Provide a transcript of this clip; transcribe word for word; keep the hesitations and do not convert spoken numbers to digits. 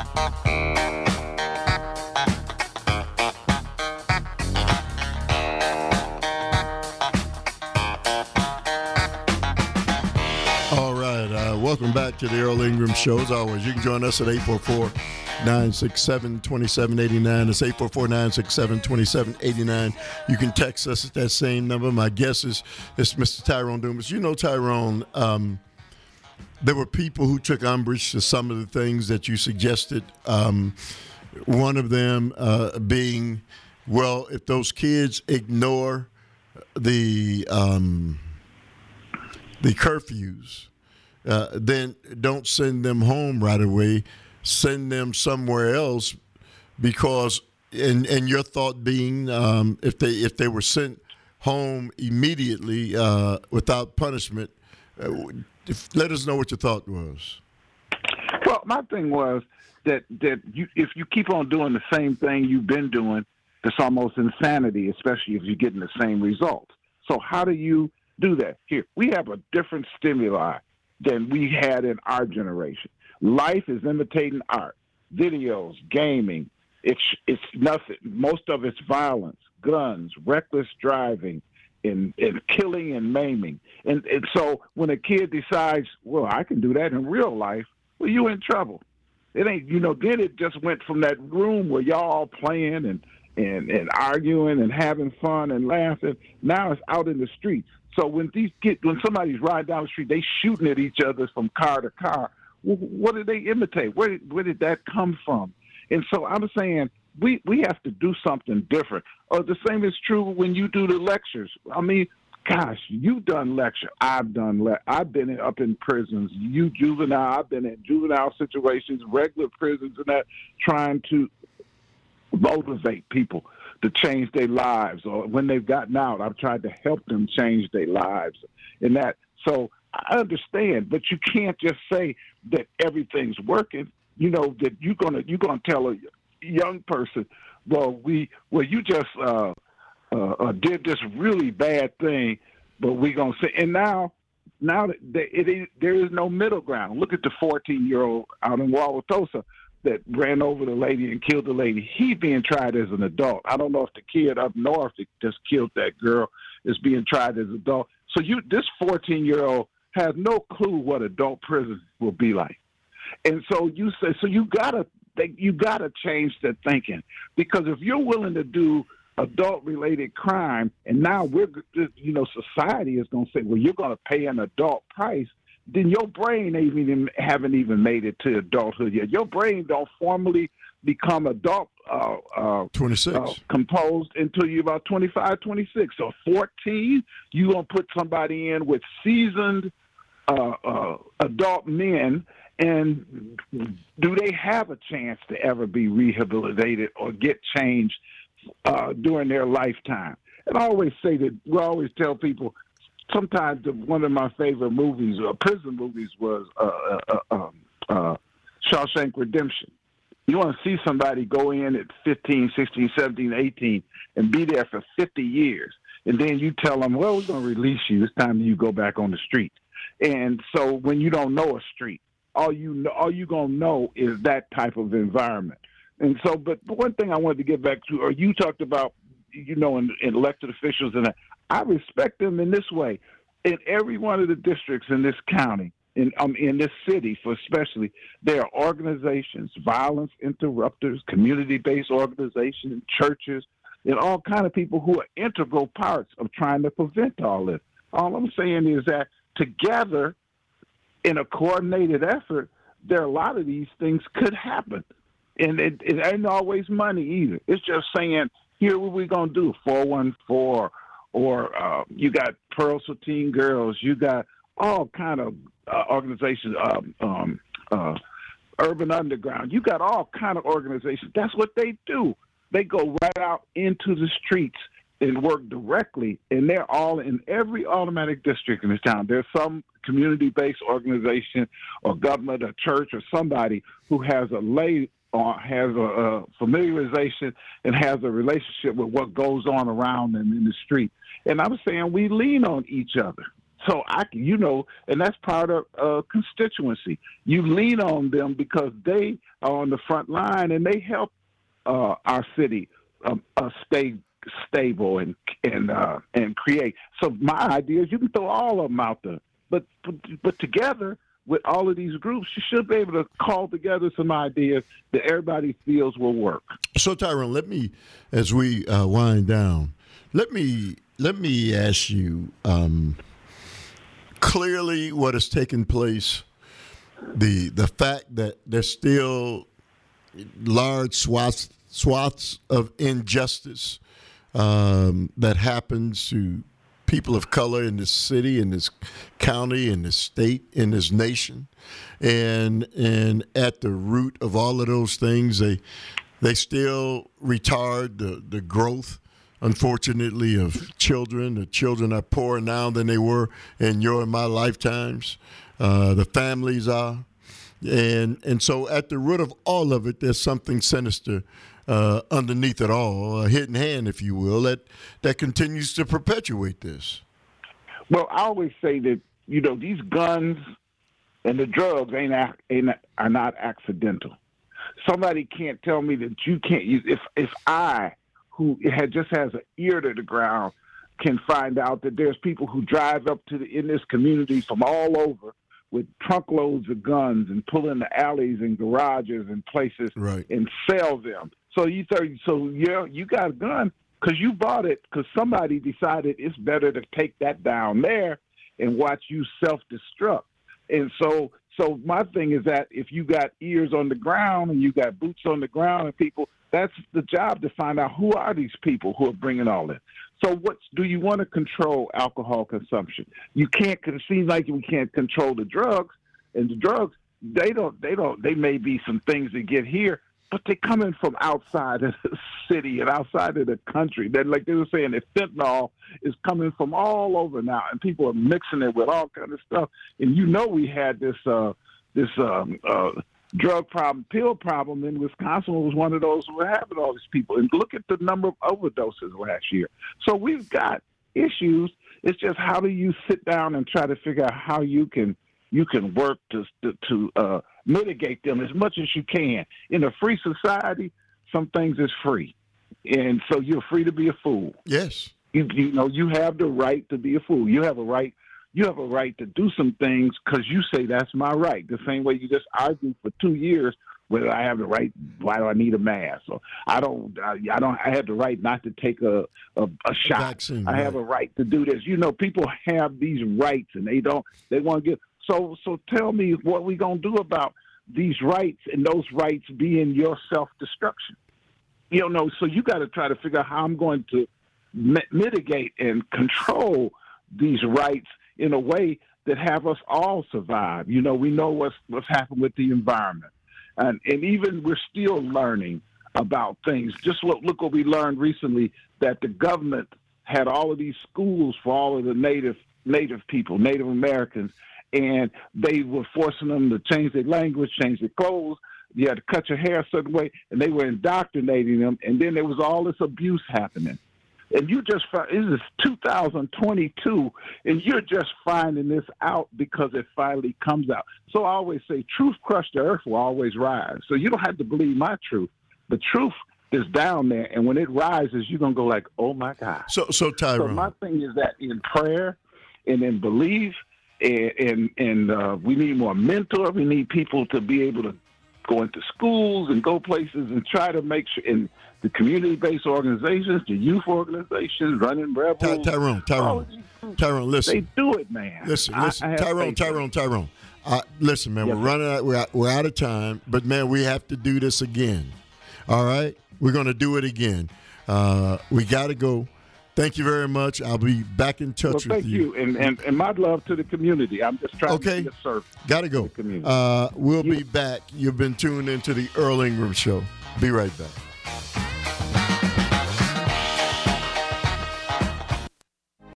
All right, uh, welcome back to the Earl Ingram Show. As always, you can join us at eight four four, nine six seven, two seven eight nine. It's eight four four, nine six seven, two seven eight nine. You can text us at that same number. My guess is it's Mister Tyrone Dumas. You know, Tyrone, um, there were people who took umbrage to some of the things that you suggested. Um, one of them uh, being, well, if those kids ignore the um, the curfews, uh, then don't send them home right away. Send them somewhere else, because, and and your thought being, um, if they if they were sent home immediately uh, without punishment, uh, if, let us know what your thought was. Well, my thing was that that you, if you keep on doing the same thing you've been doing, it's almost insanity, especially if you're getting the same results. So how do you do that? Here, we have a different stimuli than we had in our generation. Life is imitating art, videos, gaming. It's it's nothing. Most of it's violence, guns, reckless driving, and, and killing and maiming. And, and so when a kid decides, well, I can do that in real life, well, you're in trouble. It ain't, you know, then it just went from that room where y'all all playing and, and, and arguing and having fun and laughing. Now it's out in the streets. So when these kids, when somebody's riding down the street, they shooting at each other from car to car. Well, what did they imitate? Where did, where did that come from? And so I'm saying we, we have to do something different. Or the same is true when you do the lectures. I mean, gosh, you've done lecture. I've done le- I've been in, up in prisons. You juvenile. I've been in juvenile situations, regular prisons, and that, trying to motivate people to change their lives. Or when they've gotten out, I've tried to help them change their lives. And that, so I understand, but you can't just say that everything's working. You know that you're gonna you're gonna tell a young person, well, we well you just uh, uh, uh, did this really bad thing, but we're gonna say, and now now that it is, there is no middle ground. Look at the fourteen year old out in Wauwatosa that ran over the lady and killed the lady. He being tried as an adult. I don't know if the kid up north that just killed that girl is being tried as an adult. So you, this fourteen year old has no clue what adult prison will be like. And so you say, so you gotta, you gotta change the thinking, because if you're willing to do adult-related crime, and now we're, you know, society is going to say, well, you're going to pay an adult price, then your brain ain't even haven't even made it to adulthood yet. Your brain don't formally become adult uh, uh, twenty-six uh, composed until you're about twenty-five, twenty-six. So fourteen, you're going to put somebody in with seasoned uh, uh, adult men, and do they have a chance to ever be rehabilitated or get changed uh, during their lifetime? And I always say that, we always tell people, sometimes the, one of my favorite movies, uh, prison movies, was uh, uh, uh, uh, Shawshank Redemption. You want to see somebody go in at fifteen, sixteen, seventeen, eighteen and be there for fifty years. And then you tell them, well, we're going to release you. It's time you go back on the street. And so when you don't know a street, all you know, all you're going to know is that type of environment. And so, but one thing I wanted to get back to, or you talked about, you know, in, in elected officials, and I respect them in this way. In every one of the districts in this county, in um, in this city, for especially, there are organizations, violence interrupters, community-based organizations, churches, and all kind of people who are integral parts of trying to prevent all this. All I'm saying is that together, in a coordinated effort, there are a lot of these things could happen. And it, it ain't always money either. It's just saying, here what we're going to do, four one four, or uh, you got Pearl Satine Girls, you got all kind of uh, organizations, um, um, uh, Urban Underground. You got all kind of organizations. That's what they do. They go right out into the streets and work directly, and they're all in every automatic district in this town. There's some community-based organization or government or church or somebody who has a lay or has a, a familiarization and has a relationship with what goes on around them in the street. And I'm saying we lean on each other. So I, you know, and that's part of uh, constituency. You lean on them because they are on the front line and they help uh, our city um, uh, stay stable and and uh, and create. So my idea is you can throw all of them out there, but but, but together with all of these groups, you should be able to call together some ideas that everybody feels will work. So Tyrone, let me, as we uh, wind down, let me let me ask you. Um, Clearly, what has taken place, the the fact that there's still large swaths swaths of injustice um, that happens to people of color in this city, in this county, in this state, in this nation, and and at the root of all of those things, they they still retard the the growth, unfortunately, of children. The children are poorer now than they were in your and my lifetimes. Uh, the families are. And and so at the root of all of it, there's something sinister uh, underneath it all, a hidden hand, if you will, that, that continues to perpetuate this. Well, I always say that, you know, these guns and the drugs ain't, ain't are not accidental. Somebody can't tell me that you can't use, if, if I, who had just has an ear to the ground, can find out that there's people who drive up to the, in this community from all over with trunkloads of guns and pull in the alleys and garages and places right. and sell them. So you thought, so yeah, you got a gun because you bought it because somebody decided it's better to take that down there and watch you self-destruct. And so, so my thing is that if you got ears on the ground and you got boots on the ground and people, that's the job to find out who are these people who are bringing all this. So what do you want to control alcohol consumption? You can't, it seems like we can't control the drugs, and the drugs, they don't, they don't, they may be some things that get here, but they're coming from outside of the city and outside of the country. That, like they were saying, that fentanyl is coming from all over now, and people are mixing it with all kind of stuff. And you know, we had this, uh, this, um, uh, drug problem, pill problem in Wisconsin was one of those who were having all these people. And look at the number of overdoses last year. So we've got issues. It's just how do you sit down and try to figure out how you can you can work to to, to uh, mitigate them as much as you can. In a free society, some things is free, and so you're free to be a fool. Yes, you you know you have the right to be a fool. You have a right. You have a right to do some things because you say that's my right. The same way you just argued for two years whether I have the right. Why do I need a mask? Or I don't. I, I don't. I have the right not to take a a, a shot. Vaccine, I have right. a right to do this. You know, people have these rights and they don't. They want to get. So so tell me what we gonna do about these rights and those rights being your self destruction. You know. So you got to try to figure out how I'm going to mi- mitigate and control these rights in a way that have us all survive. You know, we know what's what's happened with the environment. And and even we're still learning about things. Just look, look what we learned recently, that the government had all of these schools for all of the native native people, Native Americans, and they were forcing them to change their language, change their clothes. You had to cut your hair a certain way, and they were indoctrinating them. And then there was all this abuse happening. And you just find, this is two thousand twenty-two, and you're just finding this out because it finally comes out. So I always say, truth crushed the earth will always rise. So you don't have to believe my truth. The truth is down there, and when it rises, you're going to go like, oh, my God. So, so Tyrone. So my thing is that in prayer and in belief, and, and, and uh, we need more mentors. We need people to be able to go into schools and go places and try to make sure, and the community-based organizations, the youth organizations, running rebels. Ty- Tyrone, Tyrone, Tyrone, listen. They do it, man. Listen, I, listen, I Tyrone, Tyrone, Tyrone. Uh, listen, man, yes, we're sir. running out. We're out, we're out of time, but man, we have to do this again. All right, we're going to do it again. Uh, we got to go. Thank you very much. I'll be back in touch well, with thank you. you, and, and and my love to the community. I'm just trying Okay. to be a servant. Got to go. To the community. Uh, we'll You- be back. You've been tuned into the Earl Ingram Show. Be right back.